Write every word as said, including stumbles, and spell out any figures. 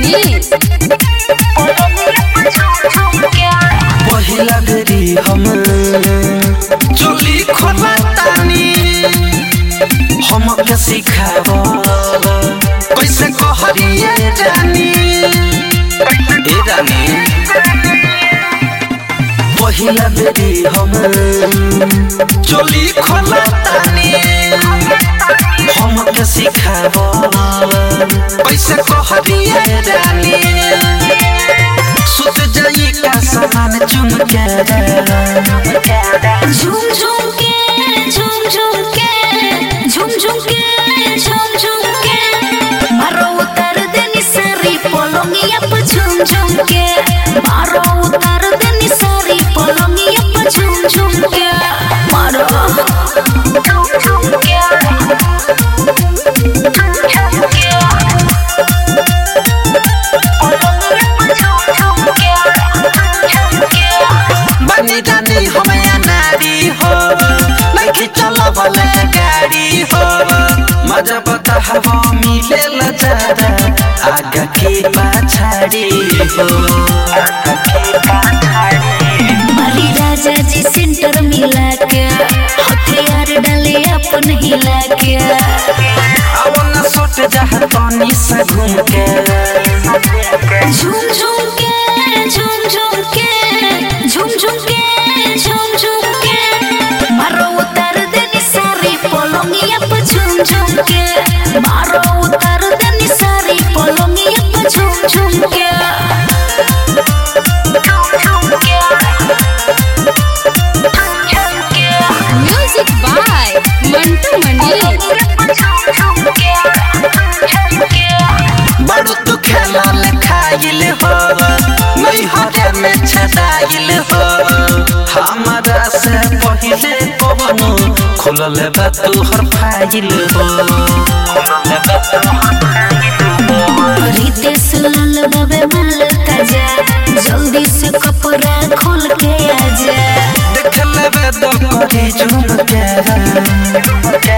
मनी पहिला बेरी हम चोली खोला तानी हमके सिखाव कैसे कहरिए रानी ए रानी पहिला बेरी हम चोली खोला तानी हमके सिखाव कैसे कहरिए रानी सुत जाई का सामान चुम के झूम झूम के झूम झूम के झूम झूम के झूम झूम के मारो उतार देनी सारी पलंगिया पे झूम झूम के मारो उतार देनी सारी पलंगिया पे झूम झूम के मारो झूम झूम के बनी जानी हमें नारी हो नहीं चलो भले गाड़ी हो मजा बता हवा मिले लजारा आगा की पाछाड़ी हो आगा की पाछाड़ी मारी राजा जी सेंटर मिला के हथियार डाले अपन हिला के अब न सोच जहाँ पानी से घूम के झूम झूम के झूम झूम के झूम झूम के झूम झूम के मारो उतार देनी सारी पलंगिया पे झूम झूम के मारो उतार देनी सारी पलंगिया पे झूम झूम के म्यूजिक बाय मंटू मनी बड़ू तू खेला खाइल हो नहीं हरे में छदाइल हो हमारा से पहले पवनो खुलल बा तोहर फाइल हो खुलल बा तोहर फाइल हो रितेश लाल बाबे माल ताजा जल्दी से कपड़ा खोल के आजा देख लेबे तो करी झूम के